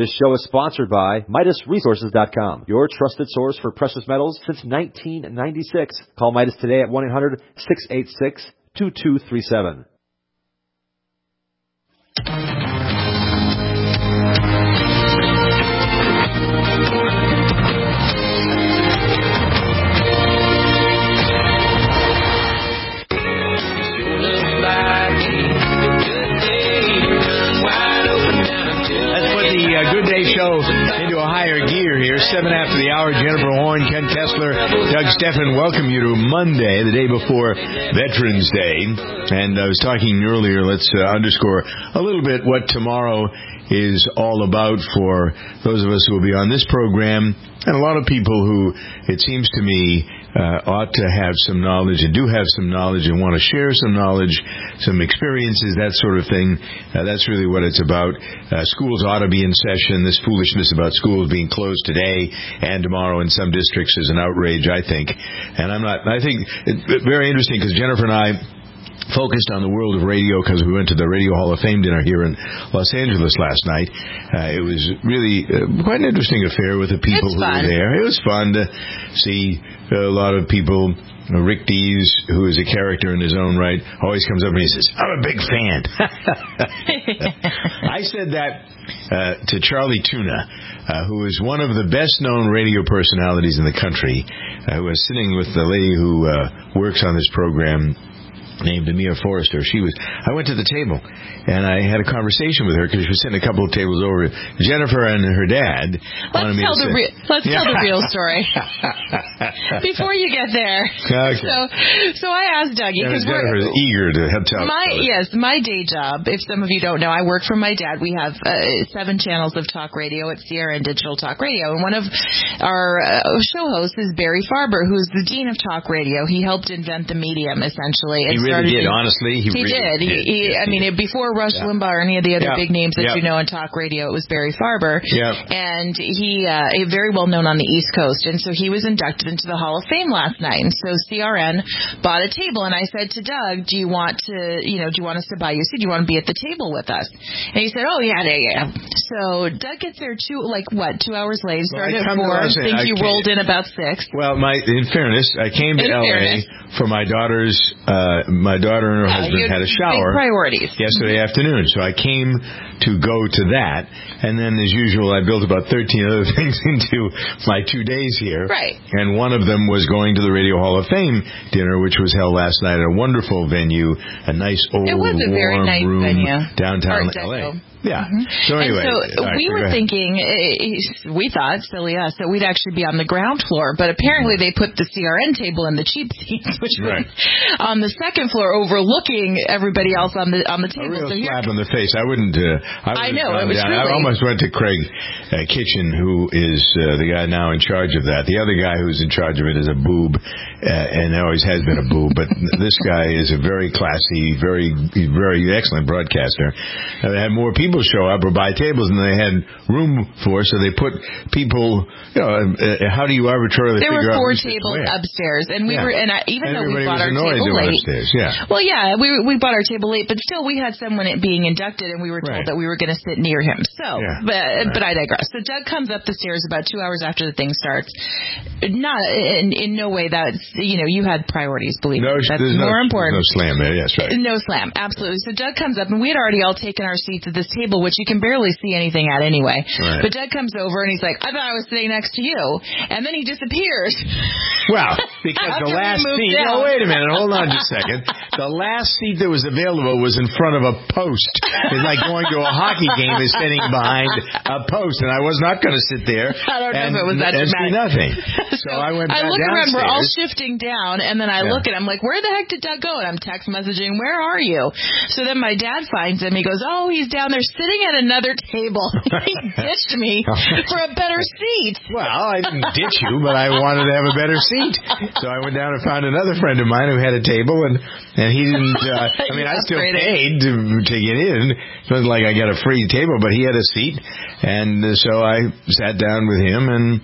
This show is sponsored by MidasResources.com, your trusted source for precious metals since 1996. Call Midas today at 1-800-686-2237. Good Day Show into a higher gear here. 7 after the hour. Jennifer Horn, Ken Kessler, Doug Steffen welcome you to Monday, the day before Veterans Day. And I was talking earlier, let's underscore a little bit what tomorrow is all about for those of us who will be on this program and a lot of people who, it seems to me, ought to have some knowledge and do have some knowledge and want to share some knowledge, some experiences, that sort of thing. That's really what it's about. Schools ought to be in session. This foolishness about schools being closed today and tomorrow in some districts is an outrage, I think. And I think it's very interesting because Jennifer and I focused on the world of radio because we went to the Radio Hall of Fame dinner here in Los Angeles last night. It was really quite an interesting affair with the people who were there. It was fun to see a lot of people. Rick Dees, who is a character in his own right, always comes up and he says, "I'm a big fan." I said that to Charlie Tuna, who is one of the best-known radio personalities in the country, who was sitting with the lady who works on this program, named Amir Forrester. I went to the table and I had a conversation with her because she was sitting a couple of tables over. Jennifer and her dad wanted me to say. Let's tell the real story before you get there. Okay. So I asked Dougie because Jennifer is eager to tell. My day job. If some of you don't know, I work for my dad. We have 7 channels of talk radio at Sierra and Digital Talk Radio, and one of our show hosts is Barry Farber, who's the dean of talk radio. He helped invent the medium essentially. He really did, honestly. He really did. I mean, before Rush Limbaugh or any of the other big names that you know in talk radio, it was Barry Farber. And he very well known on the East Coast. And so he was inducted into the Hall of Fame last night. And so CRN bought a table. And I said to Doug, do you want us to buy you a seat? Do you want to be at the table with us? And he said, oh, yeah. So Doug gets there 2 hours late. Started at 4. I think you rolled in about 6. Well, in fairness, I came to L.A. for my daughter's my daughter and her husband had a shower yesterday afternoon, so I came to go to that, and then as usual I built about 13 other things into my 2 days here, and one of them was going to the Radio Hall of Fame dinner, which was held last night at a wonderful venue, a nice old warm room venue. Downtown LA. Yeah. Mm-hmm. So anyway, we were thinking, we thought, silly us, that we'd actually be on the ground floor, but apparently they put the CRN table in the cheap seats, which was on the second floor, overlooking everybody else on the table. A real slap in the face. I wouldn't. I know it was really. I almost went to Craig Kitchen, who is the guy now in charge of that. The other guy who's in charge of it is a boob, and always has been a boob. But this guy is a very classy, very excellent broadcaster. They had more people show up or buy tables than they had room for, so they put people. How do you arbitrarily figure out? There were 4 tables upstairs, and we were, even though we bought our table late. Upstairs, we bought our table late, but still we had someone being inducted, and we were told that we were going to sit near him. So, but I digress. So Doug comes up the stairs about 2 hours after the thing starts. Not in no way that's you had priorities. Believe me, that's more important. No slam there. Yes, right. No slam, absolutely. So Doug comes up, and we had already all taken our seats at this table, which you can barely see anything at anyway. Right. But Doug comes over and he's like, "I thought I was sitting next to you," and then he disappears. Well, because the last seat. Oh, wait a minute. Hold on just a second. The last seat that was available was in front of a post. It's like going to a hockey game and sitting behind a post, and I was not going to sit there. I don't know if it was that dramatic. See nothing. So I went back I look downstairs. around. We're all shifting down, and then I look and I'm like, "Where the heck did Doug go?" And I'm text messaging, "Where are you?" So then my dad finds him. He goes, "Oh, he's down there sitting at another table." He ditched me for a better seat. Well, I didn't ditch you, but I wanted to have a better seat. So I went down and found another friend of mine who had a table, and he didn't. I still paid to get in. It wasn't like I got a free table, but he had a seat, and so I sat down with him and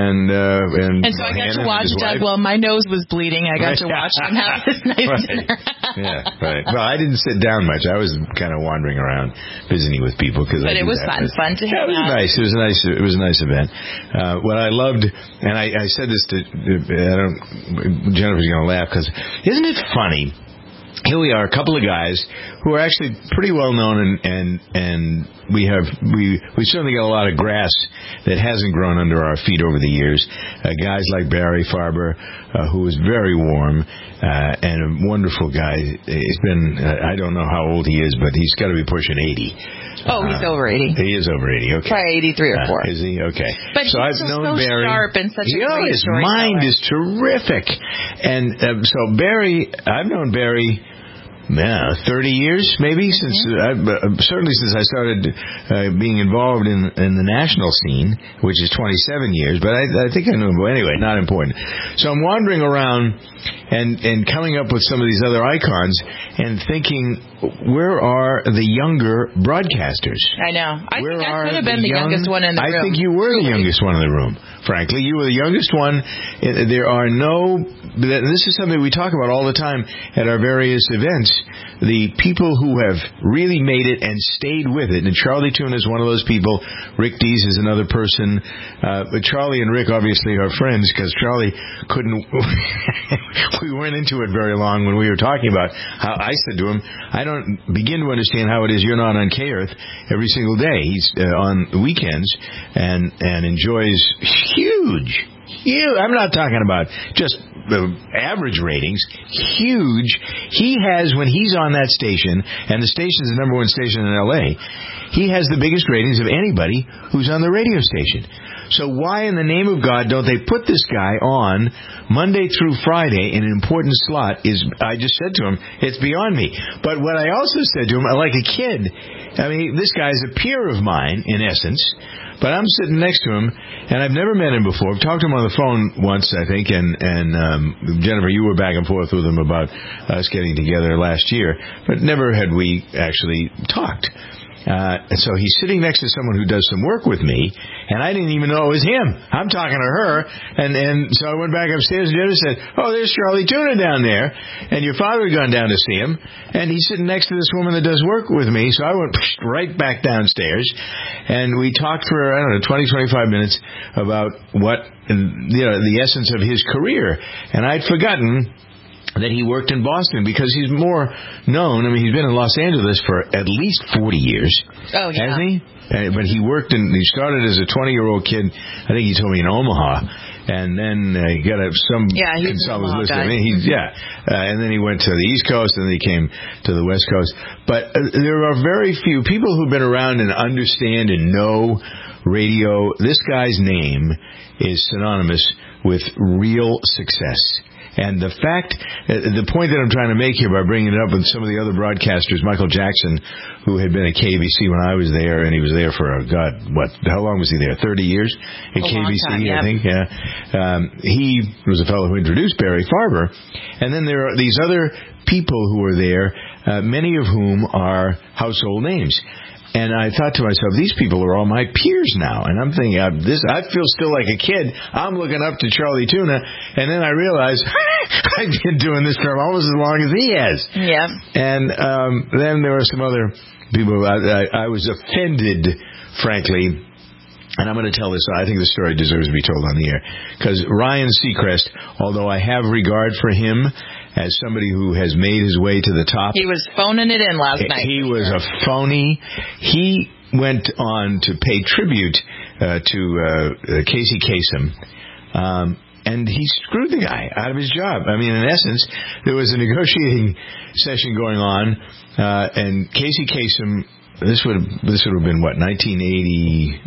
so I got to watch Doug while my nose was bleeding. I got to watch him have this nice dinner. Well, I didn't sit down much. I was kind of wandering around, visiting visiting with people. But it was fun to hang out. It was nice. It was a nice event. What I loved, and I said this to Jennifer's going to laugh because isn't it funny? Here we are, a couple of guys who are actually pretty well known, and we certainly got a lot of grass that hasn't grown under our feet over the years. Guys like Barry Farber, who was very warm and a wonderful guy. He's been, I don't know how old he is, but he's got to be pushing 80. Oh, he's over 80. He is over 80. Okay, probably 83 or 4. Is he? Okay. But so he's I've known so Barry. Sharp and such a great his mind is terrific, and so Barry, I've known Barry. 30 years, maybe, since certainly since I started being involved in the national scene, which is 27 years. But I think I knew him. But anyway, not important. So I'm wandering around and coming up with some of these other icons and thinking, where are the younger broadcasters? I know. I think I could have been the youngest one in the room. I think you were the youngest one in the room. Frankly, you were the youngest one. There are no. This is something we talk about all the time at our various events. The people who have really made it and stayed with it. And Charlie Tuna is one of those people. Rick Dees is another person. But Charlie and Rick obviously are friends because Charlie couldn't. We weren't into it very long when we were talking about how I said to him, I don't begin to understand how it is you're not on K-Earth every single day. He's on the weekends and enjoys huge. I'm not talking about just average ratings. Huge. He has, when he's on that station, and the station is the number one station in L.A., he has the biggest ratings of anybody who's on the radio station. So why in the name of God don't they put this guy on Monday through Friday in an important slot? I just said to him, it's beyond me. But what I also said to him, like a kid, I mean, this guy's a peer of mine, in essence. But I'm sitting next to him, and I've never met him before. I've talked to him on the phone once, I think, and Jennifer, you were back and forth with him about us getting together last year, but never had we actually talked. And so he's sitting next to someone who does some work with me, and I didn't even know it was him. I'm talking to her, and so I went back upstairs, and Jennifer said, oh, there's Charlie Tuna down there, and your father had gone down to see him, and he's sitting next to this woman that does work with me, so I went right back downstairs, and we talked for, 20, 25 minutes about what, the essence of his career, and I'd forgotten that he worked in Boston because he's more known. I mean, he's been in Los Angeles for at least 40 years. Oh, yeah. Hasn't he? But he started as a 20-year-old kid, I think he told me, in Omaha. And then he got some consultant list. And then he went to the East Coast, and then he came to the West Coast. But there are very few people who've been around and understand and know radio. This guy's name is synonymous with real success. And the point that I'm trying to make here by bringing it up with some of the other broadcasters, Michael Jackson, who had been at KBC when I was there, and he was there for, how long was he there? 30 years at KBC, time, I think. Yeah. He was a fellow who introduced Barry Farber. And then there are these other people who are there, many of whom are household names. And I thought to myself, these people are all my peers now. And I'm thinking, I feel still like a kid. I'm looking up to Charlie Tuna. And then I realized, I've been doing this for almost as long as he has. Yeah. And then there were some other people. I was offended, frankly. And I'm going to tell this. I think the story deserves to be told on the air. Because Ryan Seacrest, although I have regard for him as somebody who has made his way to the top. He was phoning it in last night. He was a phony. He went on to pay tribute to Casey Kasem. And he screwed the guy out of his job. I mean, in essence, there was a negotiating session going on, and Casey Kasem, this would have been, 94,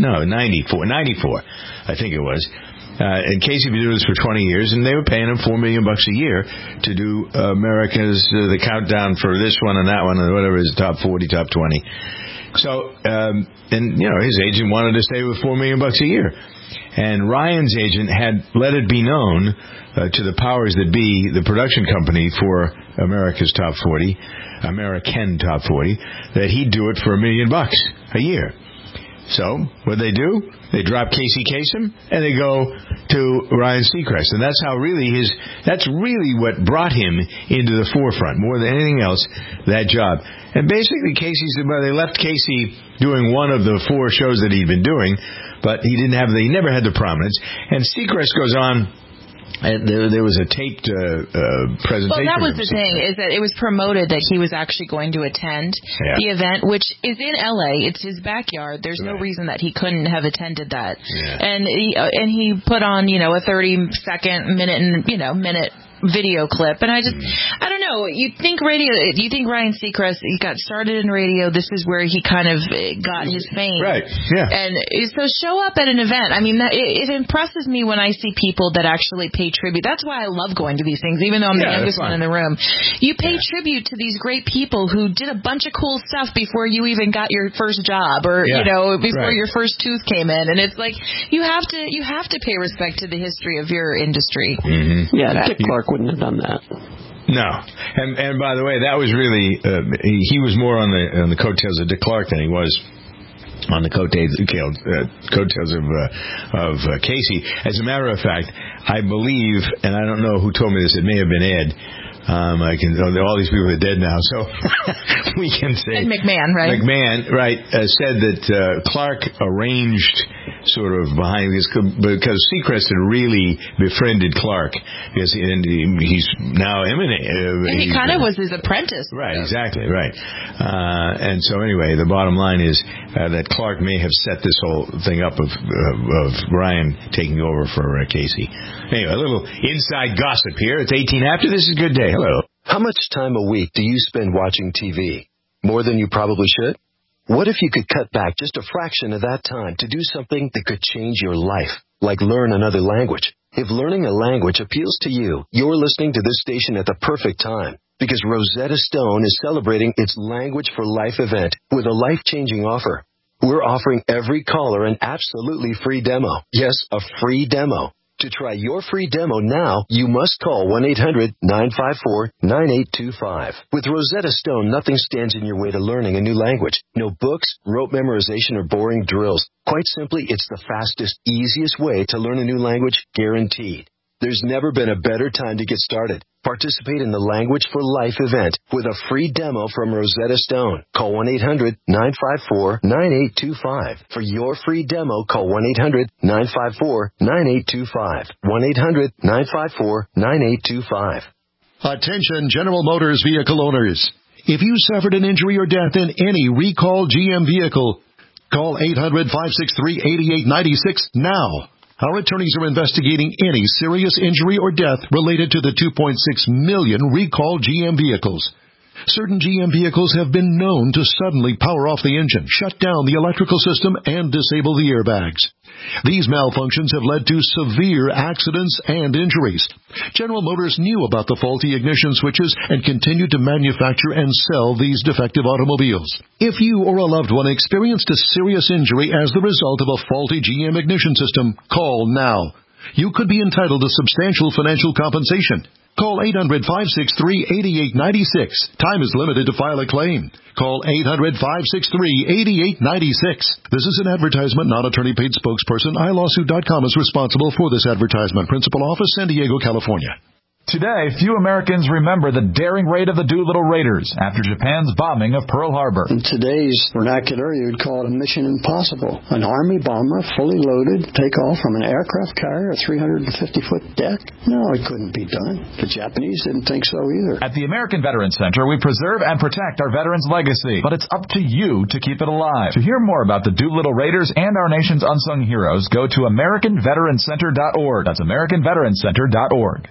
I think it was. And Casey been doing this for 20 years, and they were paying him $4 million a year to do America's the countdown for this one and that one and whatever is top 40, top 20. So, his agent wanted to stay with $4 million a year, and Ryan's agent had let it be known to the powers that be, the production company for America's top 40, American top 40, that he'd do it for $1 million a year. So, what they do? They drop Casey Kasem, and they go to Ryan Seacrest. And that's how that's really what brought him into the forefront, more than anything else, that job. And basically, they left Casey doing one of the 4 shows that he'd been doing, but he never had the prominence. And Seacrest goes on. And there was a taped presentation. Well, that was the thing, is that it was promoted that he was actually going to attend the event, which is in L.A. It's his backyard. There's no reason that he couldn't have attended that. Yeah. And he put on, a 30-second, minute video clip, and I don't know. You think Ryan Seacrest, he got started in radio. This is where he kind of got his fame, right? Yeah. And so show up at an event. I mean, it impresses me when I see people that actually pay tribute. That's why I love going to these things, even though I'm the youngest one in the room. You pay tribute to these great people who did a bunch of cool stuff before you even got your first job, or before your first tooth came in. And it's like you have to pay respect to the history of your industry. Mm-hmm. Yeah, Dick Clark wouldn't have done that. No, and by the way, that was really he was more on the coattails of Dick Clark than he was on the coattails of Casey. As a matter of fact, I believe, and I don't know who told me this, it may have been Ed. All these people are dead now, so we can say Ed McMahon, right? McMahon, right, said that Clark arranged sort of behind this because Seacrest had really befriended Clark because he's now eminent. And he kind of was his apprentice. Right, exactly, right. And so anyway, the bottom line is that Clark may have set this whole thing up of Ryan taking over for Casey. Anyway, a little inside gossip here. It's 18 after. This is Good Day. Hello. How much time a week do you spend watching TV? More than you probably should? What if you could cut back just a fraction of that time to do something that could change your life, like learn another language? If learning a language appeals to you, you're listening to this station at the perfect time, because Rosetta Stone is celebrating its Language for Life event with a life-changing offer. We're offering every caller an absolutely free demo. Yes, a free demo. To try your free demo now, you must call 1-800-954-9825. With Rosetta Stone, nothing stands in your way to learning a new language. No books, rote memorization, or boring drills. Quite simply, it's the fastest, easiest way to learn a new language, guaranteed. There's never been a better time to get started. Participate in the Language for Life event with a free demo from Rosetta Stone. Call 1-800-954-9825. For your free demo, call 1-800-954-9825. 1-800-954-9825. Attention General Motors vehicle owners. If you suffered an injury or death in any recalled GM vehicle, call 800-563-8896 now. Our attorneys are investigating any serious injury or death related to the 2.6 million recalled GM vehicles. Certain GM vehicles have been known to suddenly power off the engine, shut down the electrical system, and disable the airbags. These malfunctions have led to severe accidents and injuries. General Motors knew about the faulty ignition switches and continued to manufacture and sell these defective automobiles. If you or a loved one experienced a serious injury as the result of a faulty GM ignition system, call now. You could be entitled to substantial financial compensation. Call 800-563-8896. Time is limited to file a claim. Call 800-563-8896. This is an advertisement, not attorney-paid spokesperson. iLawsuit.com is responsible for this advertisement. Principal office, San Diego, California. Today, few Americans remember the daring raid of the Doolittle Raiders after Japan's bombing of Pearl Harbor. In today's vernacular, you would call it a mission impossible. An Army bomber, fully loaded, take off from an aircraft carrier, a 350-foot deck? No, it couldn't be done. The Japanese didn't think so either. At the American Veterans Center, we preserve and protect our veterans' legacy, but it's up to you to keep it alive. To hear more about the Doolittle Raiders and our nation's unsung heroes, go to AmericanVeteransCenter.org. That's AmericanVeteransCenter.org.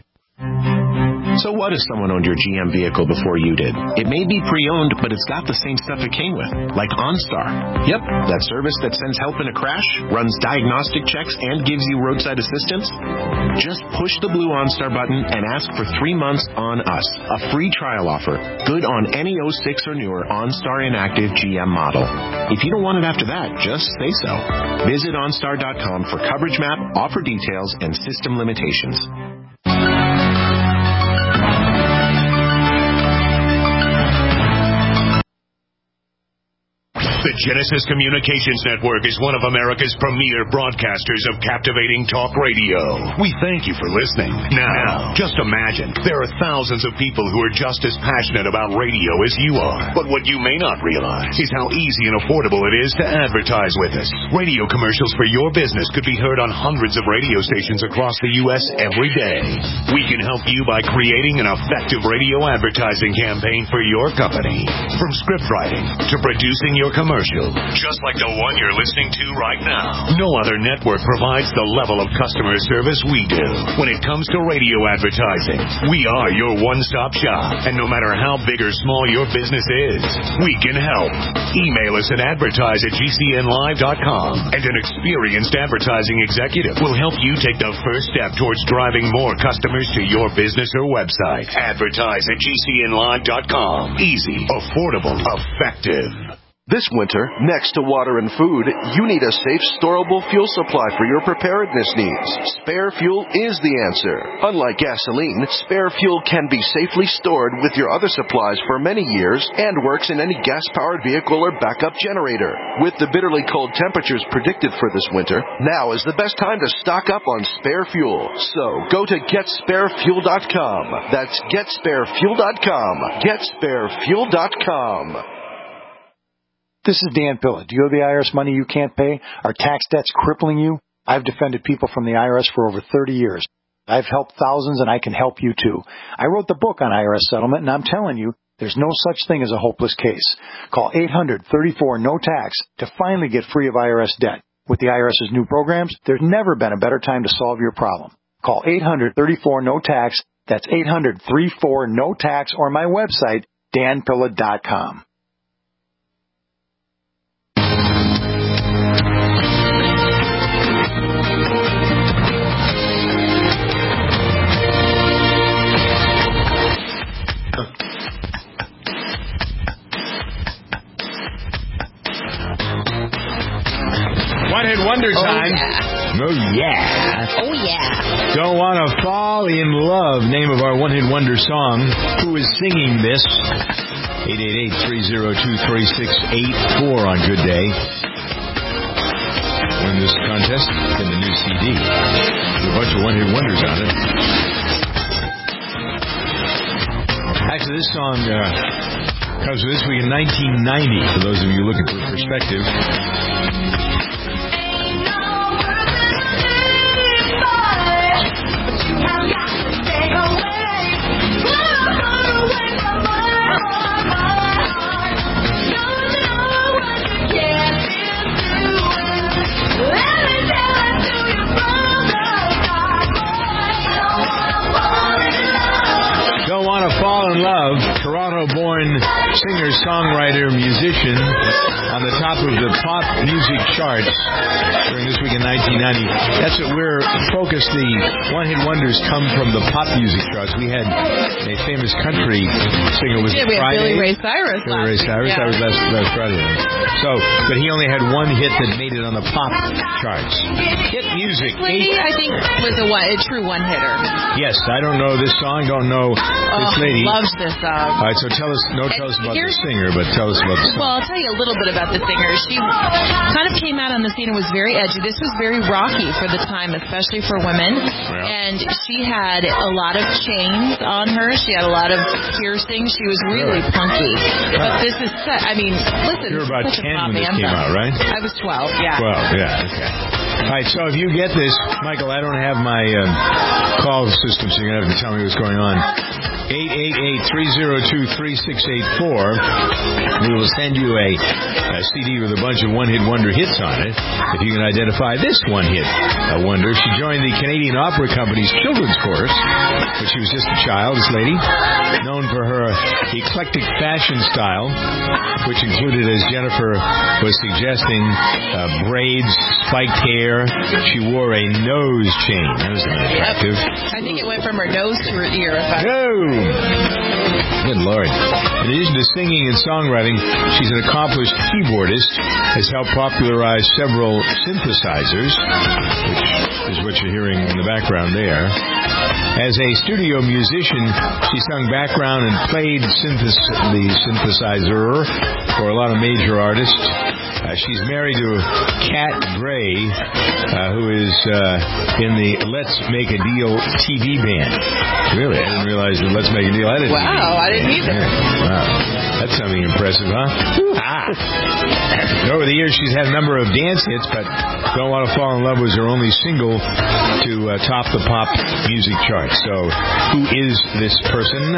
So what if someone owned your GM vehicle before you did? It may be pre-owned, but it's got the same stuff it came with, like OnStar. Yep, that service that sends help in a crash, runs diagnostic checks, and gives you roadside assistance. Just push the blue OnStar button and ask for 3 months on us. A free trial offer. Good on any 06 or newer OnStar inactive GM model. If you don't want it after that, just say so. Visit OnStar.com for coverage map, offer details, and system limitations. The The Genesis Communications Network is one of America's premier broadcasters of captivating talk radio. We thank you for listening. Now, just imagine, there are thousands of people who are just as passionate about radio as you are. But what you may not realize is how easy and affordable it is to advertise with us. Radio commercials for your business could be heard on hundreds of radio stations across the U.S. every day. We can help you by creating an effective radio advertising campaign for your company. From script writing to producing your commercial, just like the one you're listening to right now. No other network provides the level of customer service we do. When it comes to radio advertising, we are your one-stop shop. And no matter how big or small your business is, we can help. Email us at advertise@gcnlive.com, and an experienced advertising executive will help you take the first step towards driving more customers to your business or website. Advertise@gcnlive.com. Easy, affordable, effective. This winter, next to water and food, you need a safe, storable fuel supply for your preparedness needs. Spare Fuel is the answer. Unlike gasoline, Spare Fuel can be safely stored with your other supplies for many years and works in any gas-powered vehicle or backup generator. With the bitterly cold temperatures predicted for this winter, now is the best time to stock up on Spare Fuel. So, go to GetSpareFuel.com. That's GetSpareFuel.com. GetSpareFuel.com. This is Dan Pilla. Do you owe the IRS money you can't pay? Are tax debts crippling you? I've defended people from the IRS for over 30 years. I've helped thousands, and I can help you too. I wrote the book on IRS settlement, and I'm telling you, there's no such thing as a hopeless case. Call 800-34-NO-TAX to finally get free of IRS debt. With the IRS's new programs, there's never been a better time to solve your problem. Call 800-34-NO-TAX. That's 800-34-NO-TAX, or my website, danpilla.com. One-hit wonder time. Oh, yeah. Oh, yeah. Don't Want to Fall in Love, name of our one-hit wonder song. Who is singing this? 888-302-3684 on Good Day. Win this contest in the new CD. There's a bunch of one-hit wonders on it. Actually, this song comes from this week in 1990, for those of you looking for perspective. Don't Want to Fall in Love, Toronto-born singer, songwriter, musician, on the top of the pop music charts during this week in 1990. That's what we're focused. The one-hit wonders come from the pop music charts. We had a famous country singer. Was we had Billy Ray Cyrus. Billy Ray Cyrus. Yeah. That was last Friday. So, but he only had one hit that made it on the pop charts. Hit music. I think was a true one-hitter. Yes, I don't know this song. Don't know this lady. Loves this song. All right, so tell us about the singer, but tell us about the song. Well, I'll tell you a little bit about the singer. She kind of came out on the scene and was very edgy. This was very rocky for the time, especially for women. Yeah. And she had a lot of chains on her. She had a lot of piercings. She was really punky. But this is, listen. You were about 10 when this came out, right? I was 12, yeah. 12, yeah, okay. All right, so if you get this, Michael, I don't have my call system, so you're going to have to tell me what's going on. 888-302-3684. We will send you a CD with a bunch of one-hit wonder hits on it. If you can identify this one-hit wonder. She joined the Canadian Opera Company's children's chorus when she was just a child, this lady. Known for her eclectic fashion style, which included, as Jennifer was suggesting, braids, spiked hair. She wore a nose chain. That was unattractive. I think it went from her nose to her ear. Good Lord. In addition to singing and songwriting, she's an accomplished keyboardist, has helped popularize several synthesizers, which is what you're hearing in the background there. As a studio musician, she sung background and played the synthesizer for a lot of major artists. She's married to Kat Gray, who is in the Let's Make a Deal TV band. Really? I didn't realize that Let's Make a Deal had a TV band. Wow, I didn't either. Yeah. Wow. That's something impressive, huh? Over the years, she's had a number of dance hits, but Don't Want to Fall in Love was her only single to top the pop music chart. So, who is this person?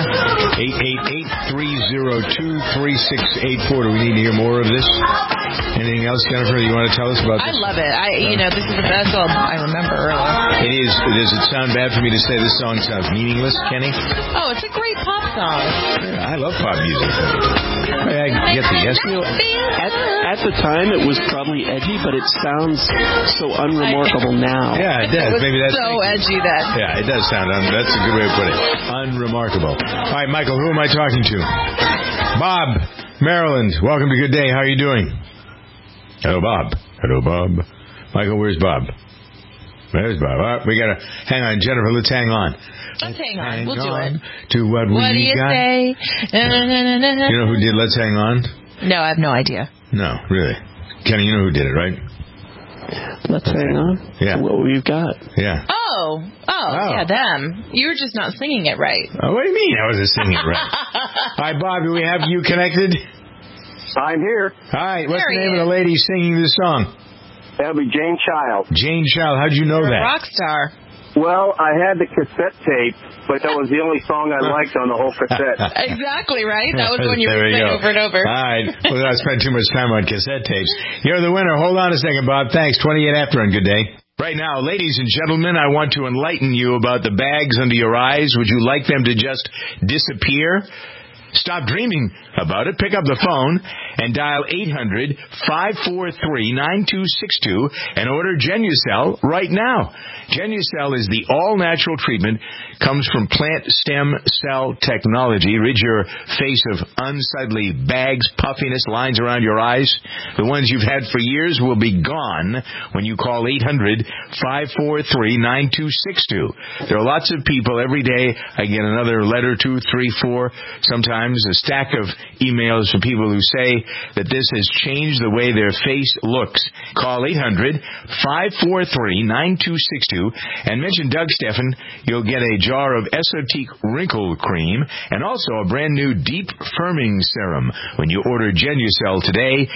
888-302-3684. Do we need to hear more of this? Anything else, Jennifer, you want to tell us about this? I love it. This is the best song I remember earlier. It is. Does it sound bad for me to say this song sounds meaningless, Kenny? Oh, it's a great pop song. Yeah, I love pop music. I get the yes. At the time, it was probably edgy, but it sounds so unremarkable now. Yeah, it does. Maybe that's so edgy then. Yeah, it does sound. That's a good way of putting it. Unremarkable. All right, Michael, who am I talking to? Bob, Maryland. Welcome to Good Day. How are you doing? Hello, Bob. Hello, Bob. Michael, where's Bob? There's Bob. All right, we got to hang on. Jennifer, let's hang on. Let's hang on. We'll do it. To what do you got? Say? You know who did Let's Hang On? No, I have no idea. No, really. Kenny, you know who did it, right? Let's Hang On? Yeah. What we've got. Yeah. Oh, yeah, them. You were just not singing it right. Oh, what do you mean I wasn't singing it right? Hi, Bob, do we have you connected? I'm here. Hi, what's the name of the lady singing this song? That'll be Jane Child. Jane Child, how'd you know that? Rock star. Well, I had the cassette tape, but that was the only song I liked on the whole cassette. Exactly, right? That was when you were playing over and over. All right. Well, I spent too much time on cassette tapes. You're the winner. Hold on a second, Bob. Thanks. 28 after on Good Day. Right now, ladies and gentlemen, I want to enlighten you about the bags under your eyes. Would you like them to just disappear? Stop dreaming about it. Pick up the phone and dial 800-543-9262 and order Genucel right now. Genucel is the all-natural treatment, comes from plant stem cell technology. Rid your face of unsightly bags, puffiness, lines around your eyes. The ones you've had for years will be gone when you call 800-543-9262. There are lots of people every day. I get another letter, 2, 3, 4, sometimes a stack of emails from people who say that this has changed the way their face looks. Call 800-543-9262 and mention Doug Steffen. You'll get a jar of Esotique Wrinkle Cream and also a brand new Deep Firming Serum when you order Genucel today.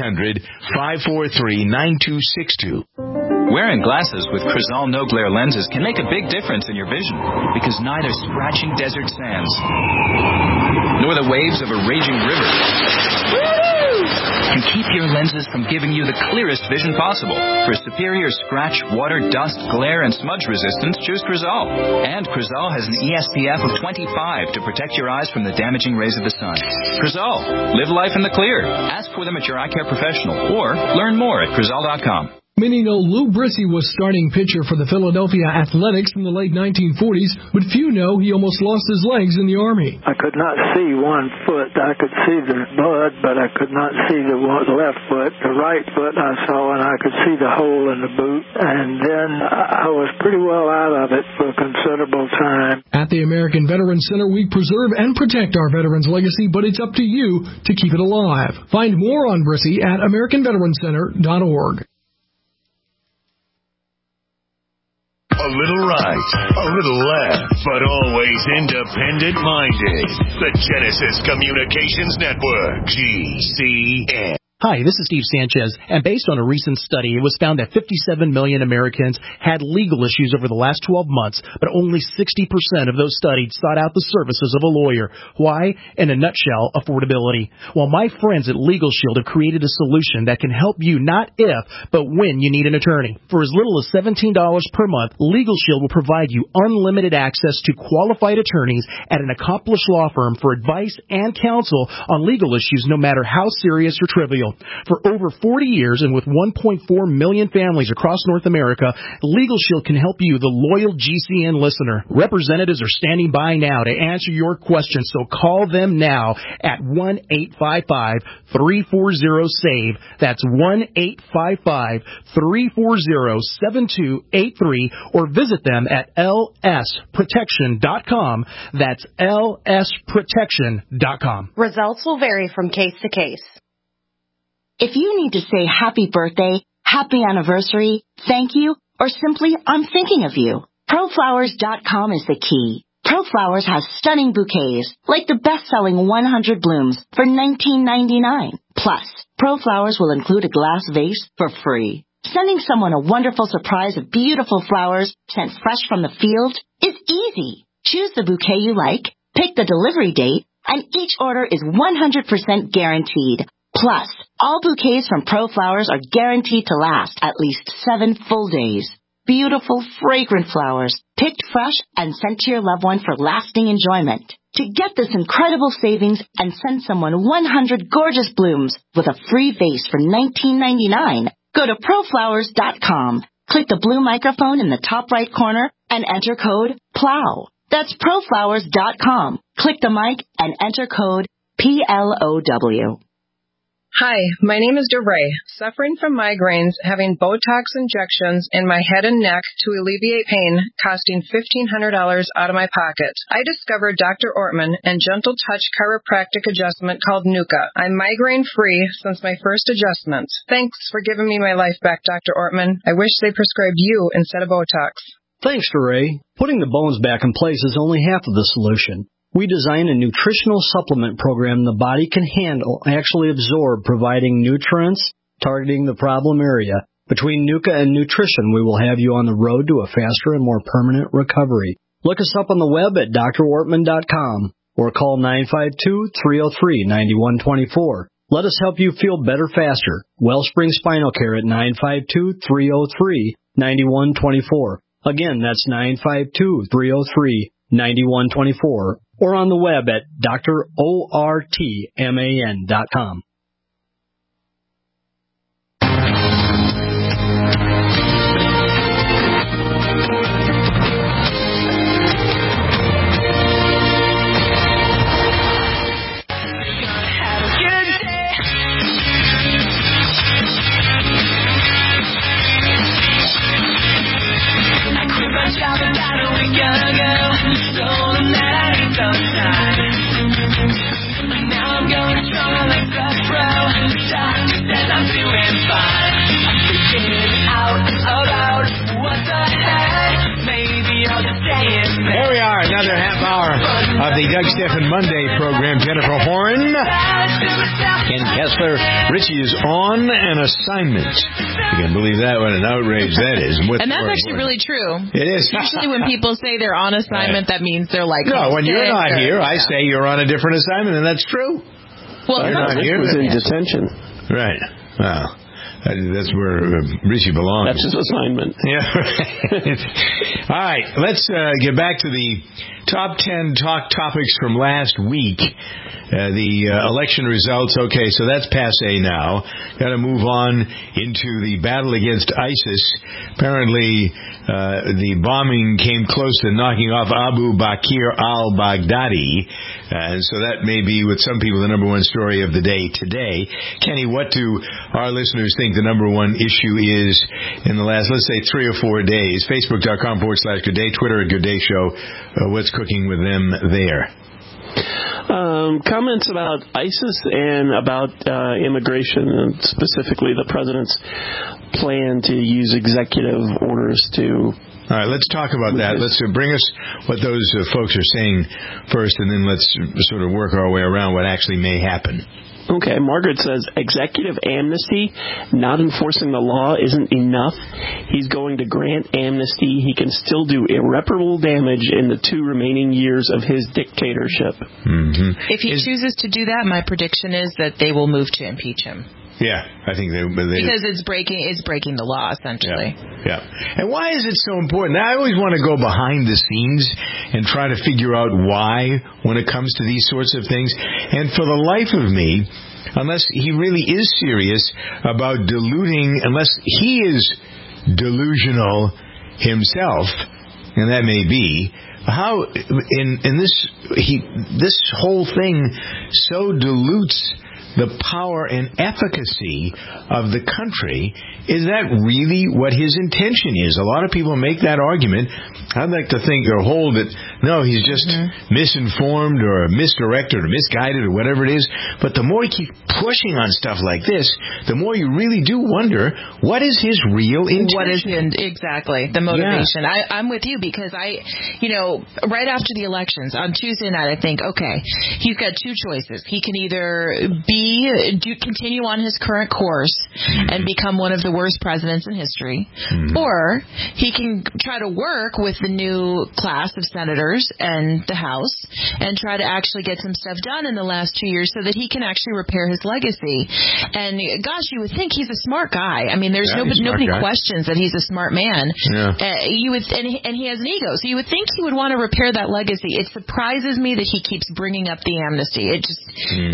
800-543-9262. Wearing glasses with Crizal No Glare lenses can make a big difference in your vision because neither scratching desert sands nor the waves of a raging river can keep your lenses from giving you the clearest vision possible. For superior scratch, water, dust, glare, and smudge resistance, choose Crizal. And Crizal has an SPF of 25 to protect your eyes from the damaging rays of the sun. Crizal. Live life in the clear. Ask for them at your eye care professional or learn more at Crizal.com. Many know Lou Brissy was starting pitcher for the Philadelphia Athletics in the late 1940s, but few know he almost lost his legs in the Army. I could not see one foot. I could see the blood, but I could not see the left foot. The right foot I saw, and I could see the hole in the boot. And then I was pretty well out of it for a considerable time. At the American Veterans Center, we preserve and protect our veterans' legacy, but it's up to you to keep it alive. Find more on Brissy at AmericanVeteransCenter.org. A little right, a little left, but always independent-minded. The Genesis Communications Network, GCN. Hi, this is Steve Sanchez, and based on a recent study, it was found that 57 million Americans had legal issues over the last 12 months, but only 60% of those studied sought out the services of a lawyer. Why? In a nutshell, affordability. Well, my friends at Legal Shield have created a solution that can help you not if, but when you need an attorney. For as little as $17 per month, Legal Shield will provide you unlimited access to qualified attorneys at an accomplished law firm for advice and counsel on legal issues, no matter how serious or trivial. For over 40 years and with 1.4 million families across North America, Legal Shield can help you, the loyal GCN listener. Representatives are standing by now to answer your questions, so call them now at 1-855-340-SAVE. That's 1-855-340-7283, or visit them at lsprotection.com. That's lsprotection.com. Results will vary from case to case. If you need to say happy birthday, happy anniversary, thank you, or simply I'm thinking of you, ProFlowers.com is the key. ProFlowers has stunning bouquets, like the best-selling 100 blooms for $19.99. Plus, ProFlowers will include a glass vase for free. Sending someone a wonderful surprise of beautiful flowers sent fresh from the field is easy. Choose the bouquet you like, pick the delivery date, and each order is 100% guaranteed. Plus, all bouquets from ProFlowers are guaranteed to last at least 7 full days. Beautiful, fragrant flowers, picked fresh and sent to your loved one for lasting enjoyment. To get this incredible savings and send someone 100 gorgeous blooms with a free vase for $19.99, go to ProFlowers.com. Click the blue microphone in the top right corner and enter code PLOW. That's ProFlowers.com. Click the mic and enter code PLOW. Hi, my name is DeRay, suffering from migraines, having Botox injections in my head and neck to alleviate pain, costing $1,500 out of my pocket. I discovered Dr. Ortman and Gentle Touch chiropractic adjustment called NUCA. I'm migraine-free since my first adjustment. Thanks for giving me my life back, Dr. Ortman. I wish they prescribed you instead of Botox. Thanks, DeRay. Putting the bones back in place is only half of the solution. We designed a nutritional supplement program the body can handle, actually absorb, providing nutrients, targeting the problem area. Between NUCA and nutrition, we will have you on the road to a faster and more permanent recovery. Look us up on the web at drortman.com or call 952-303-9124. Let us help you feel better faster. Wellspring Spinal Care at 952-303-9124. Again, that's 952-303-9124. Or on the web at drortman.com. There we are, another half hour of the Doug Stephan Monday program. Jennifer Horn, Ken Kessler, Richie is on an assignment. You can believe that, what an outrage that is. And that's actually really true. It is. Usually when people say they're on assignment, that means they're like, no, when you're not here, I say you're on a different assignment, and that's true. Well, you're not here. Was in detention. Right. Wow. That's where Richie belongs. That's his assignment. Yeah. All right. Let's get back to the top 10 talk topics from last week. The election results. Okay, so that's passé now. Got to move on into the battle against ISIS. Apparently, the bombing came close to knocking off Abu Bakr al-Baghdadi. And so that may be, with some people, the number one story of the day today. Kenny, what do our listeners think the number one issue is in the last, let's say, 3 or 4 days? Facebook.com/Good Day, Twitter at Good Day Show. What's cooking with them there? Comments about ISIS and about immigration, and specifically the president's plan to use executive orders to... All right, let's talk about that. Let's bring us what those folks are saying first, and then let's sort of work our way around what actually may happen. Okay, Margaret says, executive amnesty, not enforcing the law isn't enough. He's going to grant amnesty. He can still do irreparable damage in the 2 remaining years of his dictatorship. Mm-hmm. If he chooses to do that, my prediction is that they will move to impeach him. Yeah, I think they because it's breaking the law, essentially. Yeah. And why is it so important? I always want to go behind the scenes and try to figure out why when it comes to these sorts of things. And for the life of me, unless he really is serious about unless he is delusional himself, and that may be, how in this whole thing so dilutes the power and efficacy of the country, is that really what his intention is? A lot of people make that argument. I'd like to think or hold that, no, he's just misinformed or misdirected or misguided or whatever it is. But the more he keeps pushing on stuff like this, the more you really do wonder, what is his real intention? What is exactly the motivation? Yeah. I'm with you because right after the elections on Tuesday night, I think, okay, he's got two choices. He can either continue on his current course and become one of the worst presidents in history, or he can try to work with the new class of senators and the House and try to actually get some stuff done in the last 2 years so that he can actually repair his legacy. And gosh, you would think he's a smart guy. I mean, nobody questions that he's a smart man. Yeah. And he has an ego, so you would think he would want to repair that legacy. It surprises me that he keeps bringing up the amnesty. It just,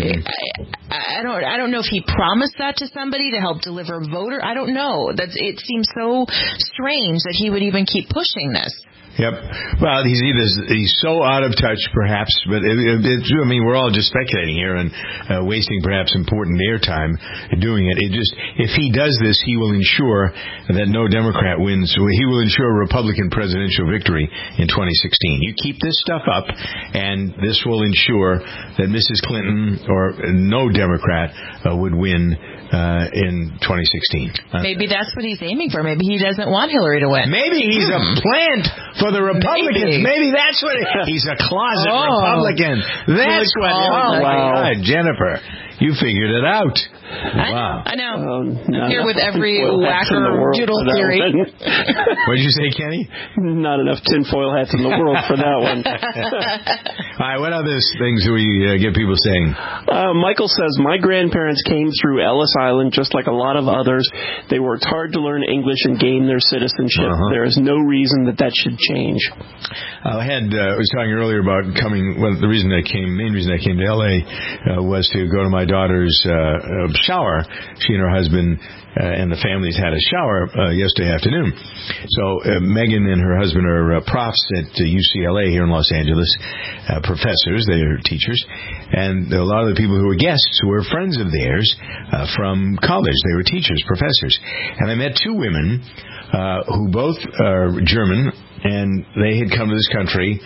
I don't know if he promised that to somebody to help deliver voter. I don't know. It seems so strange that he would even keep pushing this. Yep. Well, he's so out of touch, perhaps, but we're all just speculating here and wasting perhaps important airtime doing it. If he does this, he will ensure that no Democrat wins. He will ensure a Republican presidential victory in 2016. You keep this stuff up, and this will ensure that Mrs. Clinton or no Democrat would win in 2016. Maybe that's what he's aiming for. Maybe he doesn't want Hillary to win. Maybe he's a plant for the Republicans. Maybe that's what he's a closet Republican. That's what. Oh, my God, Jennifer, you figured it out. Wow. I know. Here with every whacker doodle theory. What did you say, Kenny? Not enough tinfoil hats in the world for that one. All right, what other things do we get people saying? Michael says, my grandparents came through Ellis Island just like a lot of others. They worked hard to learn English and gain their citizenship. There is no reason that should change. I was talking earlier about coming. Well, the main reason I came to L.A. Was to go to my daughter's shower. She and her husband and the families had a shower yesterday afternoon. So Megan and her husband are profs at UCLA here in Los Angeles, professors. They are teachers, and a lot of the people who were guests who were friends of theirs from college. They were teachers, professors, and I met two women who both are German, and they had come to this country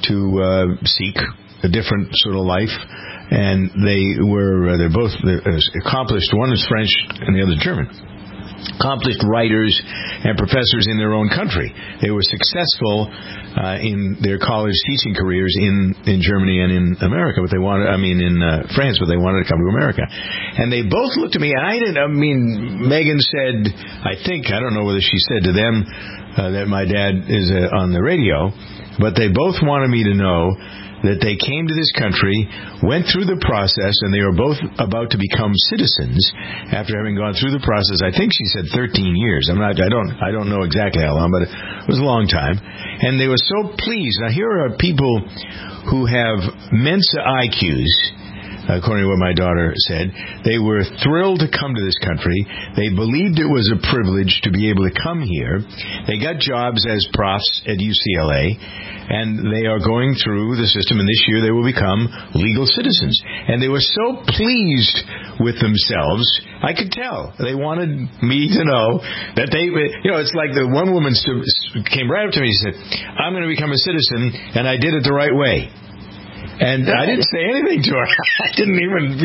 to seek a different sort of life. And they're both accomplished. One is French and the other German. Accomplished writers and professors in their own country. They were successful in their college teaching careers in Germany and in America, but in France, but they wanted to come to America. And they both looked at me, and Megan said, I don't know whether she said to them that my dad is on the radio, but they both wanted me to know that they came to this country, went through the process, and they were both about to become citizens after having gone through the process. I think she said 13 years. I don't know exactly how long, but it was a long time. And they were so pleased. Now, here are people who have Mensa IQs. According to what my daughter said, they were thrilled to come to this country. They believed it was a privilege to be able to come here. They got jobs as profs at UCLA, and they are going through the system, and this year they will become legal citizens. And they were so pleased with themselves, I could tell. They wanted me to know that it's like the one woman came right up to me and said, I'm going to become a citizen, and I did it the right way. And I didn't say anything to her. I didn't even,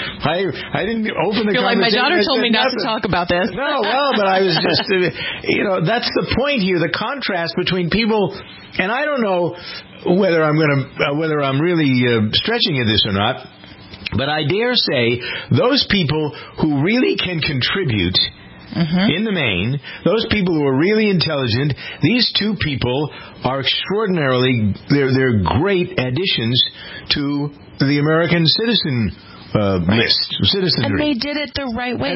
I didn't open the conversation. Like my daughter told me not to talk about this. No, well, but I was just, that's the point here, the contrast between people, and I don't know whether I'm really stretching at this or not, but I dare say those people who really can contribute in the main, those people who are really intelligent, these two people are extraordinarily, they're great additions to the American citizen list, citizenry. And they did it the right way.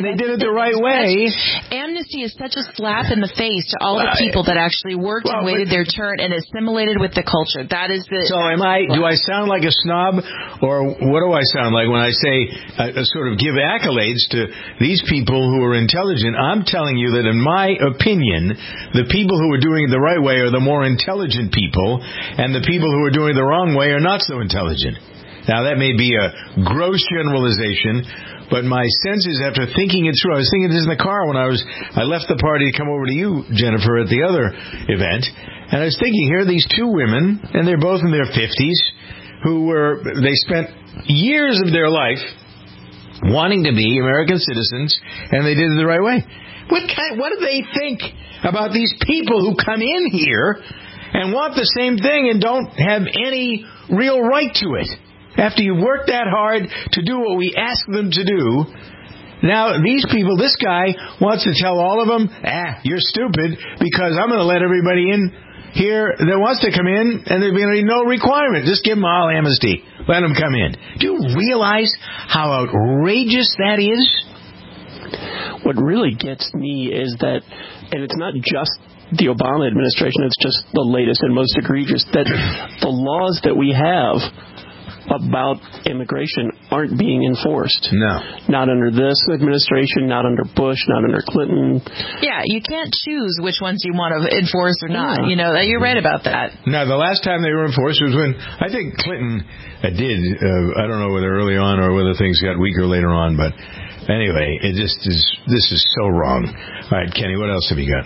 Amnesty is such a slap in the face to all the people that actually worked and waited their turn and assimilated with the culture. That is the... So do I sound like a snob, or what do I sound like when I say sort of give accolades to these people who are intelligent? I'm telling you that in my opinion, the people who are doing it the right way are the more intelligent people, and the people who are doing it the wrong way are not so intelligent. Now, that may be a gross generalization, But my senses, after thinking it through, I was thinking this in the car when I left the party to come over to you, Jennifer, at the other event, and I was thinking, here are these two women, and they're both in their 50s, they spent years of their life wanting to be American citizens, and they did it the right way. What do they think about these people who come in here and want the same thing and don't have any real right to it? After you've worked that hard to do what we ask them to do, now these people, this guy wants to tell all of them, you're stupid, because I'm going to let everybody in here that wants to come in, and there's going to be no requirement. Just give them all amnesty. Let them come in. Do you realize how outrageous that is? What really gets me is that, and it's not just the Obama administration, it's just the latest and most egregious, that the laws that we have about immigration aren't being enforced. No. Not under this administration, not under Bush, not under Clinton. Yeah, you can't choose which ones you want to enforce or not. Yeah. You know, you're right about that. Now, the last time they were enforced was when, I think Clinton did, I don't know whether early on or whether things got weaker later on, but anyway, this is so wrong. All right, Kenny, what else have you got?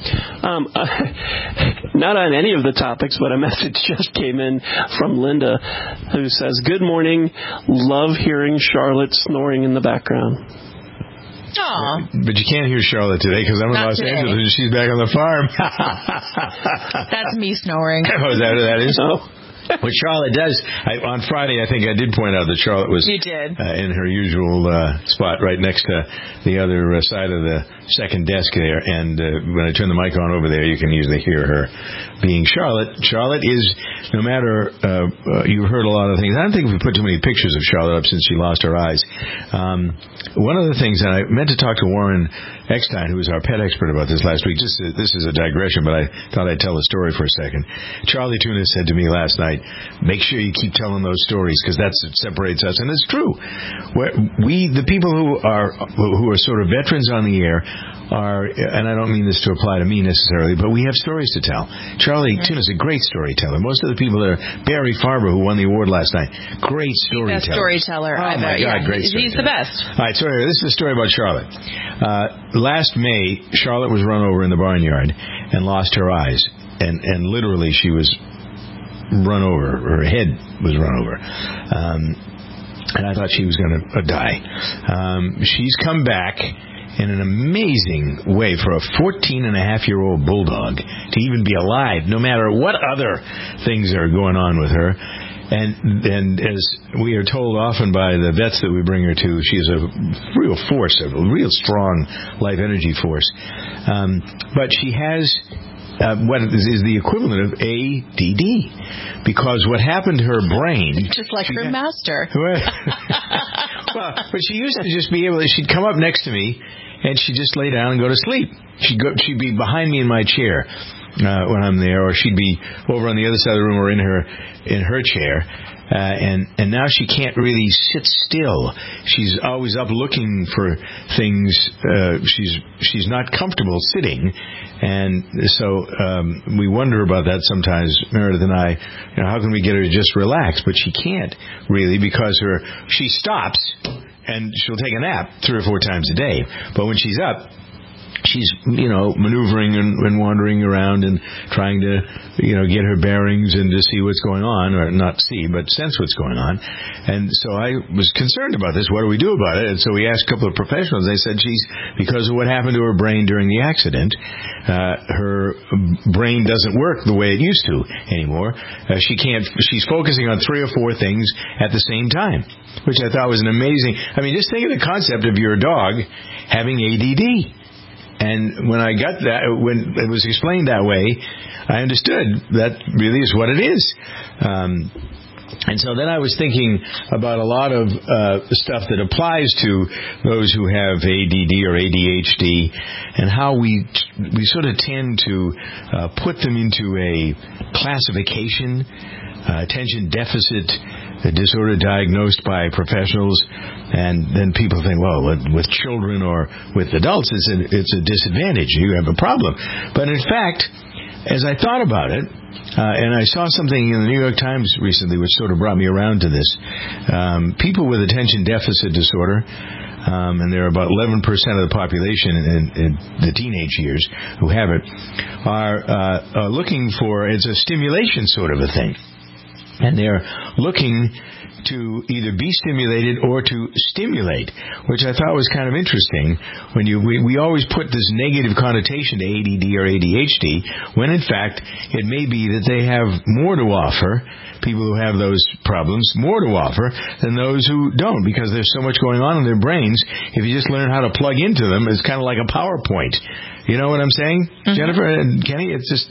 Not on any of the topics, but a message just came in from Linda, who says, "Good morning. Love hearing Charlotte snoring in the background." Aww. But you can't hear Charlotte today because I'm in Los Angeles and she's back on the farm. That's me snoring. Oh, is that what that is? Oh. What Charlotte does, on Friday, I think I did point out that Charlotte was in her usual spot right next to the other side of the second desk there. And when I turn the mic on over there, you can usually hear her being Charlotte. Charlotte is, no matter, you've heard a lot of things. I don't think we put too many pictures of Charlotte up since she lost her eyes. One of the things, and I meant to talk to Warren Eckstein, who was our pet expert about this last week. This is a digression, but I thought I'd tell the story for a second. Charlie Tuna said to me last night, make sure you keep telling those stories because that's what separates us. And it's true. The people who are sort of veterans on the air are, and I don't mean this to apply to me necessarily, but we have stories to tell. Charlie Tuna's a great storyteller. Most of the people that are, Barry Farber, who won the award last night, great storyteller. Best storyteller. Oh, my God, great storyteller. He's the best. All right, so this is a story about Charlotte. Last May, Charlotte was run over in the barnyard and lost her eyes. And literally, she was run over. Her head was run over. And I thought she was going to die. She's come back in an amazing way for a 14-and-a-half-year-old bulldog to even be alive, no matter what other things are going on with her. And as we are told often by the vets that we bring her to, she is a real force, a real strong life energy force. But she has what is the equivalent of ADD, because what happened to her brain... Just like her master. Well, but she used to just be able to... She'd come up next to me, and she'd just lay down and go to sleep. She'd be behind me in my chair when I'm there, or she'd be over on the other side of the room or in her chair. And now she can't really sit still. She's always up looking for things. She's not comfortable sitting, and so we wonder about that sometimes, Meredith and I. How can we get her to just relax? But she can't really, because she stops and she'll take a nap 3 or 4 times a day. But when she's up, she's, maneuvering and wandering around and trying to, get her bearings and to see what's going on, or not see, but sense what's going on. And so I was concerned about this. What do we do about it? And so we asked a couple of professionals. They said because of what happened to her brain during the accident, her brain doesn't work the way it used to anymore. She's focusing on 3 or 4 things at the same time, which I thought was an amazing, just think of the concept of your dog having ADD. And when I got that, when it was explained that way, I understood that really is what it is. And so then I was thinking about a lot of stuff that applies to those who have ADD or ADHD, and how we sort of tend to put them into a classification, attention deficit disorder diagnosed by professionals, and then people think, well, with children or with adults, it's a disadvantage. You have a problem. But in fact, as I thought about it, and I saw something in the New York Times recently which sort of brought me around to this, people with attention deficit disorder and there are about 11% of the population in the teenage years who have it, are looking for, it's a stimulation sort of a thing. And they're looking to either be stimulated or to stimulate, which I thought was kind of interesting. When we always put this negative connotation to ADD or ADHD, when in fact it may be that they have more to offer, people who have those problems, more to offer than those who don't, because there's so much going on in their brains. If you just learn how to plug into them, it's kind of like a PowerPoint. You know what I'm saying, Jennifer and Kenny?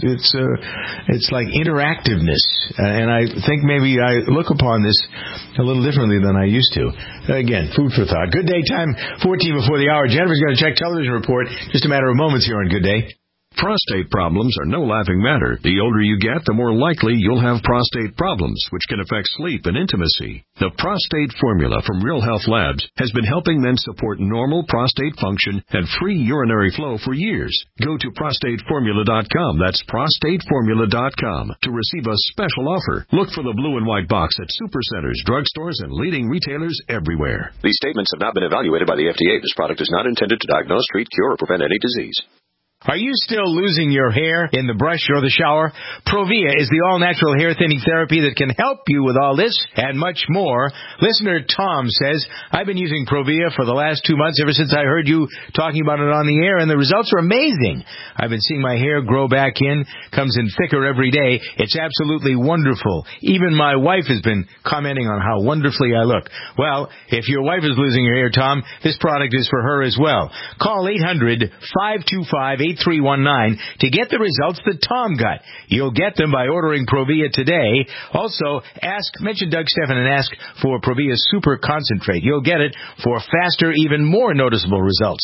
It's like interactiveness, and I think maybe I look upon this a little differently than I used to. Again, food for thought. Good Day time, 14 before the hour. Jennifer's going to check television report. Just a matter of moments here on Good Day. Prostate problems are no laughing matter. The older you get, the more likely you'll have prostate problems, which can affect sleep and intimacy. The Prostate Formula from Real Health Labs has been helping men support normal prostate function and free urinary flow for years. Go to prostateformula.com. That's prostateformula.com to receive a special offer. Look for the blue and white box at supercenters, drugstores, and leading retailers everywhere. These statements have not been evaluated by the FDA. This product is not intended to diagnose, treat, cure, or prevent any disease. Are you still losing your hair in the brush or the shower? Provia is the all-natural hair thinning therapy that can help you with all this and much more. Listener Tom says, I've been using Provia for the last 2 months ever since I heard you talking about it on the air, and the results are amazing. I've been seeing my hair grow back in, comes in thicker every day. It's absolutely wonderful. Even my wife has been commenting on how wonderfully I look. Well, if your wife is losing her hair, Tom, this product is for her as well. Call 800-525-8319 to get the results that Tom got. You'll get them by ordering Provia today. Also, mention Doug Stephan and ask for Provia Super Concentrate. You'll get it for faster, even more noticeable results.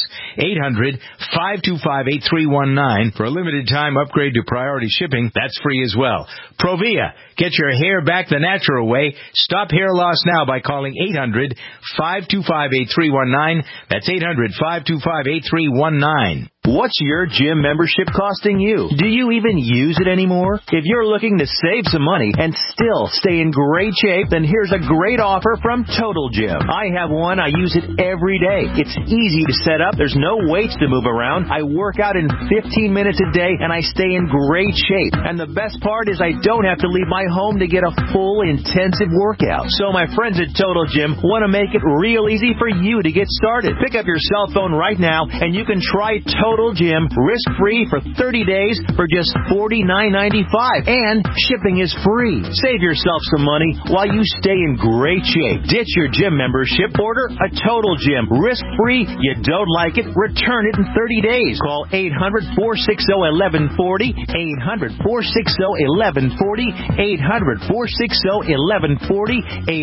800-525-8319. For a limited time, upgrade to priority shipping. That's free as well. Provia. Get your hair back the natural way. Stop hair loss now by calling 800-525-8319. That's 800-525-8319. What's your gym membership costing you? Do you even use it anymore? If you're looking to save some money and still stay in great shape, then here's a great offer from Total Gym. I have one. I use it every day. It's easy to set up. There's no weights to move around. I work out in 15 minutes a day, and I stay in great shape. And the best part is I don't have to leave my home to get a full, intensive workout. So my friends at Total Gym want to make it real easy for you to get started. Pick up your cell phone right now, and you can try Total Gym risk-free for 30 days for just $49.95, and shipping is free. Save yourself some money while you stay in great shape. Ditch your gym membership. Order a Total Gym risk-free. You don't like it? Return it in 30 days. Call 800-460-1140, 800-460-1140, 800-460-1140,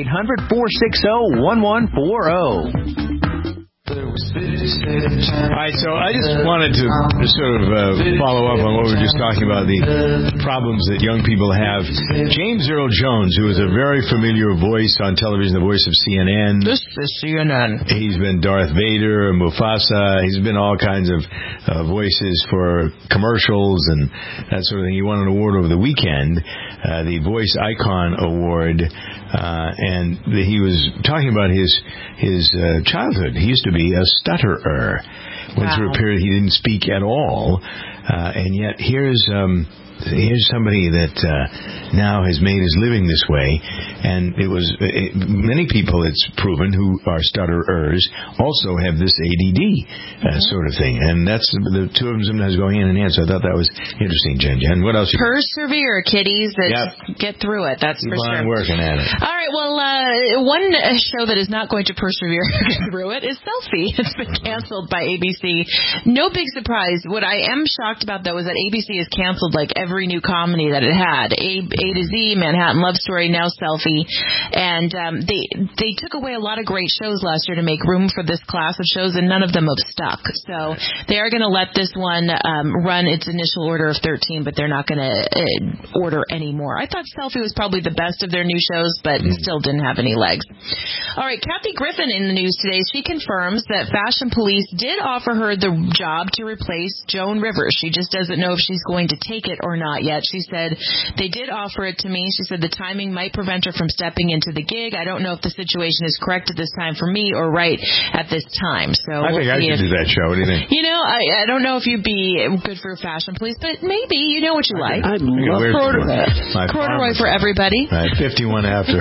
800-460-1140. All right, so I just wanted to sort of follow up on what we were just talking about, the problems that young people have. James Earl Jones, who is a very familiar voice on television, the voice of CNN. This is CNN. He's been Darth Vader, Mufasa. He's been all kinds of voices for commercials and that sort of thing. He won an award over the weekend, the Voice Icon Award, and he was talking about his childhood. He used to be a stutterer. Went through a period he didn't speak at all, and yet here's somebody that now has made his living this way, and many people, it's proven, who are stutterers also have this ADD sort of thing, and that's the two of them sometimes going in and out. So I thought that was interesting, Jen. What else? Persevere, kiddies. Get through it. That's for sure. I'm working at it. All right. Well, one show that is not going to persevere through it is Selfie. It's been canceled by ABC. No big surprise. What I am shocked about, though, is that ABC has canceled like every new comedy that it had. A to Z, Manhattan Love Story, now Selfie. And they took away a lot of great shows last year to make room for this class of shows, and none of them have stuck. So they are going to let this one run its initial order of 13, but they're not going to order any more. I thought Selfie was probably the best of their new shows, but still didn't have any legs. All right, Kathy Griffin in the news today. She confirms that Fashion Police did offer her the job to replace Joan Rivers. She just doesn't know if she's going to take it or not yet. She said, they did offer it to me. She said the timing might prevent her from stepping into the gig. I don't know if the situation is correct at this time for me or right at this time. So I think I should do that show. What do you think? I don't know if you'd be good for fashion police, but maybe you know what you like. I'd love corduroy for everybody. 51 after.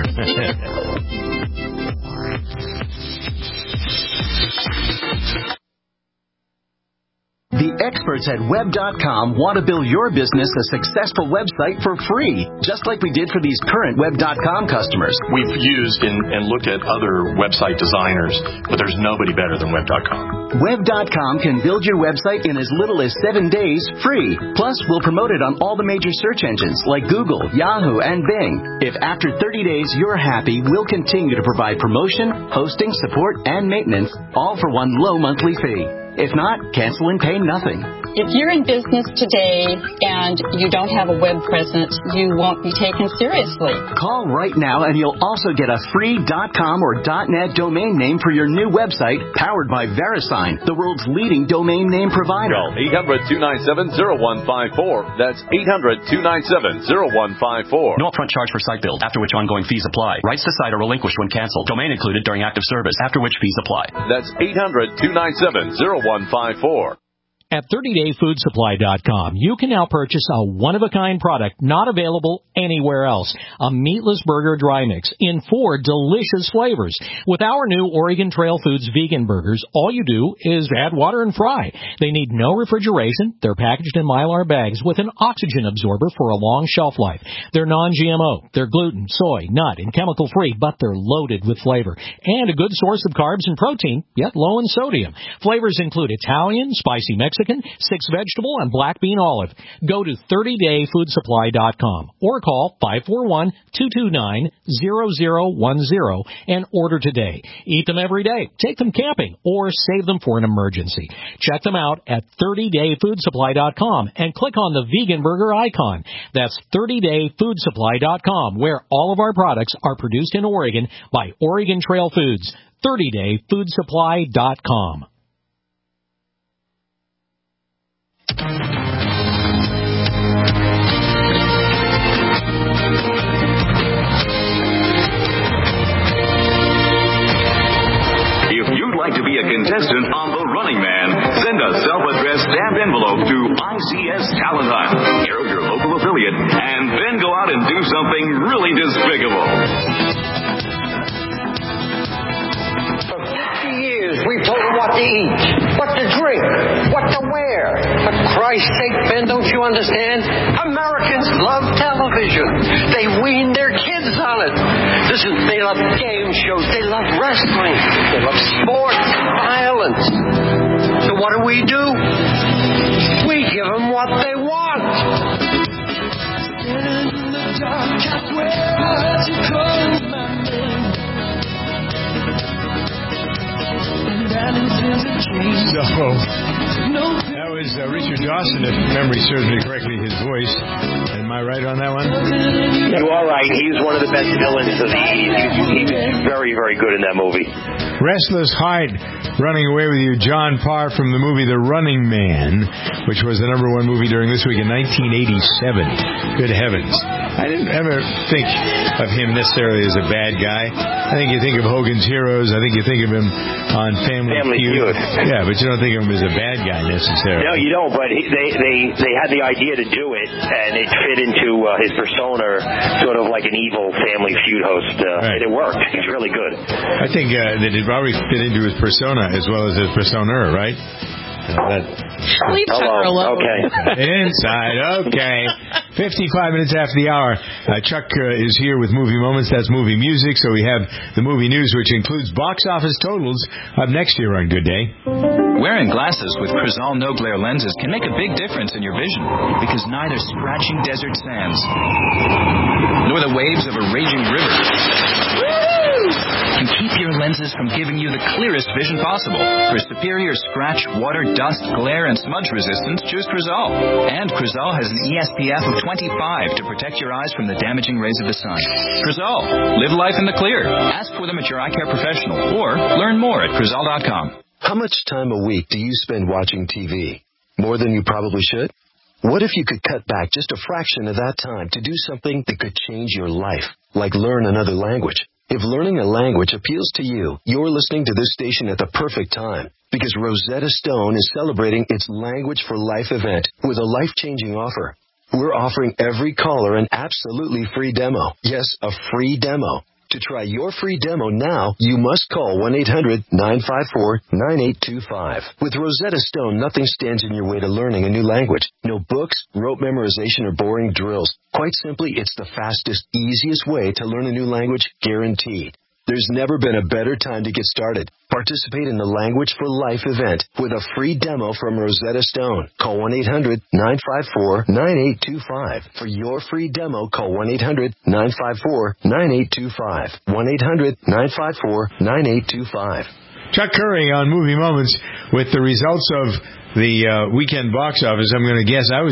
The experts at Web.com want to build your business a successful website for free, just like we did for these current Web.com customers. We've used and looked at other website designers, but there's nobody better than Web.com. Web.com can build your website in as little as 7 days free. Plus, we'll promote it on all the major search engines like Google, Yahoo, and Bing. If after 30 days you're happy, we'll continue to provide promotion, hosting, support, and maintenance, all for one low monthly fee. If not, cancel and pay nothing. If you're in business today and you don't have a web presence, you won't be taken seriously. Call right now and you'll also get a free .com or .net domain name for your new website powered by VeriSign, the world's leading domain name provider. Call 800-297-0154. That's 800-297-0154. No upfront charge for site build, after which ongoing fees apply. Rights to site are relinquished when canceled. Domain included during active service, after which fees apply. That's 800-297-0154. At 30dayfoodsupply.com, you can now purchase a one-of-a-kind product not available anywhere else. A meatless burger dry mix in 4 delicious flavors. With our new Oregon Trail Foods vegan burgers, all you do is add water and fry. They need no refrigeration. They're packaged in Mylar bags with an oxygen absorber for a long shelf life. They're non-GMO. They're gluten, soy, nut, and chemical-free, but they're loaded with flavor. And a good source of carbs and protein, yet low in sodium. Flavors include Italian, spicy Mexican, 6 vegetable, and black bean olive. Go to 30dayfoodsupply.com or call 541-229-0010 and order today. Eat them every day, take them camping, or save them for an emergency. Check them out at 30dayfoodsupply.com and click on the vegan burger icon. That's 30dayfoodsupply.com, where all of our products are produced in Oregon by Oregon Trail Foods. 30dayfoodsupply.com. If you'd like to be a contestant on The Running Man, send a self-addressed stamped envelope to ICS Talent Hunt, care of your local affiliate, and then go out and do something really despicable. For 50 years, we've told them what to eat, what to drink, what to wear. For Christ's sake, Ben, don't you understand? Americans love television. They wean their kids on it. Listen, they love game shows. They love wrestling. They love sports, violence. So what do? We give them what they want. So, that was Richard Dawson, if memory serves me correctly, his voice. Am I right on that one? You are right. He's one of the best villains of the 80s. He was very, very good in that movie. Restless Heart, running away with you, John Parr from the movie The Running Man, which was the #1 movie during this week in 1987. Good heavens. I didn't ever think of him necessarily as a bad guy. I think you think of Hogan's Heroes. I think you think of him on Family Feud. Yeah, but you don't think of him as a bad guy necessarily. No, you don't, but they had the idea to do it, and it fit into his persona, sort of like an evil Family Feud host. Right. And it worked. He's really good. I think that it probably fit into his persona as well as his persona, right? Leave Chuck alone. Okay. Inside. Okay. 55 minutes after the hour. Chuck is here with Movie Moments. That's movie music. So we have the movie news, which includes box office totals, up next here on Good Day. Wearing glasses with Crizal No Glare lenses can make a big difference in your vision, because neither scratching desert sands nor the waves of a raging river can keep your lenses from giving you the clearest vision possible. For superior scratch, water, dust, glare, and smudge resistance, choose Crizal. And Crizal has an SPF of 25 to protect your eyes from the damaging rays of the sun. Crizal. Live life in the clear. Ask for them at your eye care professional or learn more at Crizal.com. How much time a week do you spend watching TV? more than you probably should? What if you could cut back just a fraction of that time to do something that could change your life, like learn another language? If learning a language appeals to you, you're listening to this station at the perfect time, because Rosetta Stone is celebrating its Language for Life event with a life-changing offer. We're offering every caller an absolutely free demo. Yes, a free demo. To try your free demo now, you must call 1-800-954-9825. With Rosetta Stone, nothing stands in your way to learning a new language. No books, rote memorization, or boring drills. Quite simply, it's the fastest, easiest way to learn a new language, guaranteed. There's never been a better time to get started. Participate in the Language for Life event with a free demo from Rosetta Stone. Call 1-800-954-9825. For your free demo, call 1-800-954-9825. 1-800-954-9825. Chuck Curry on Movie Moments with the results of the weekend box office. I'm going to guess. I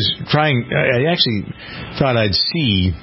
actually thought I'd see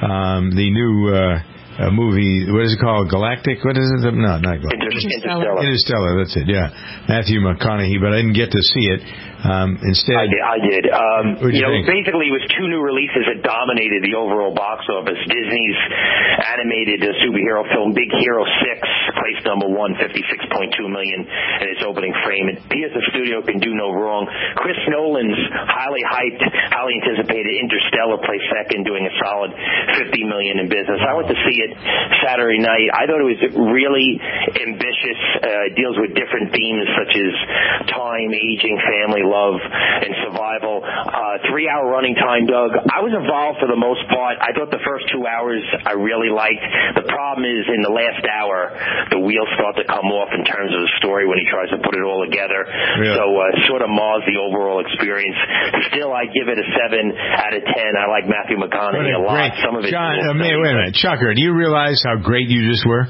the new... movie, what is it called? Galactic? What is it? No, not Galactic. Interstellar, that's it, yeah. Matthew McConaughey, but I didn't get to see it. Instead... I did. Basically, it was two new releases that dominated the overall box office. Disney's animated superhero film Big Hero 6 placed number one, $56.2 million in its opening frame. It appears the studio can do no wrong. Chris Nolan's highly hyped, highly anticipated Interstellar placed second, doing a solid $50 million in business. I went to see it Saturday night. I thought it was really ambitious. It deals with different themes such as time, aging, family, love, and survival. 3-hour running time, Doug. I was involved for the most part. I thought the first 2 hours I really liked. The problem is in the last hour, the wheels start to come off in terms of the story when he tries to put it all together. Yeah. So sort of mars the overall experience. Still, I give it a 7 out of 10. I like Matthew McConaughey a lot. Some of it. John, wait a minute. Chucker, do you realize how great you just were?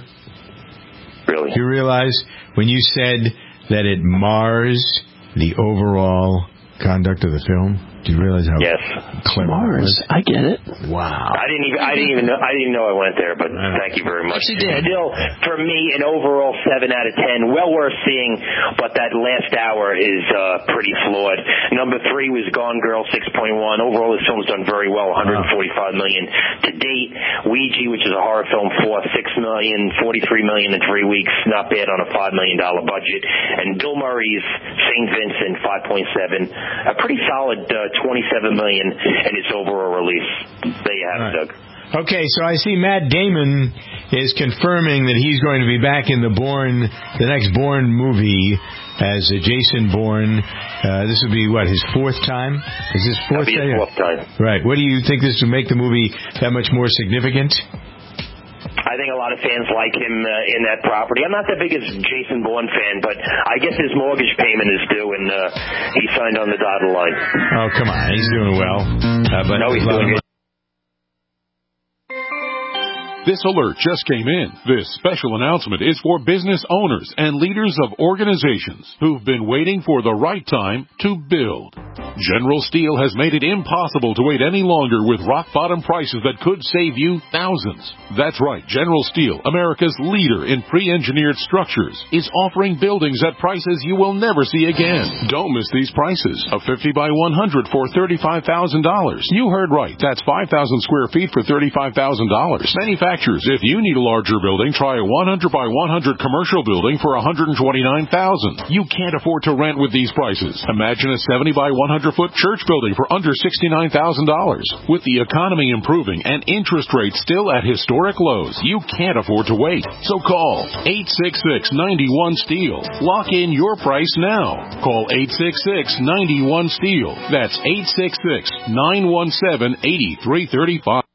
Really? Do you realize when you said that it mars the overall conduct of the film? Do you realize how clever Mars? I get it. Wow. I didn't even know I went there, but thank you very much. But you did. Still, for me, an overall 7 out of 10. Well worth seeing, but that last hour is pretty flawed. Number 3 was Gone Girl, 6.1. Overall, this film's done very well, $145 million to date. Ouija, which is a horror film, $6 million, $43 million in 3 weeks. Not bad on a $5 million budget. And Bill Murray's St. Vincent, 5.7. A pretty solid $27 million in its overall release. There you have it, Doug. Okay, so I see Matt Damon is confirming that he's going to be back in the next Bourne movie as Jason Bourne. This will be, his 4th time? Is this 4th time? His 4th time. Right. What do you think this will make the movie that much more significant? I think a lot of fans like him in that property. I'm not the biggest Jason Bourne fan, but I guess his mortgage payment is due, and he signed on the dotted line. Oh, come on. He's doing well. No, he's doing good. This alert just came in. This special announcement is for business owners and leaders of organizations who've been waiting for the right time to build. General Steel has made it impossible to wait any longer with rock-bottom prices that could save you thousands. That's right. General Steel, America's leader in pre-engineered structures, is offering buildings at prices you will never see again. Don't miss these prices. A 50 by 100 for $35,000. You heard right. That's 5,000 square feet for $35,000. Manufacturers, if you need a larger building, try a 100 by 100 commercial building for $129,000. You can't afford to rent with these prices. Imagine a 70 by 100-foot church building for under $69,000. With the economy improving and interest rates still at historic lows, you can't afford to wait. So call 866-91-STEEL. Lock in your price now. Call 866-91-STEEL. That's 866-917-8335.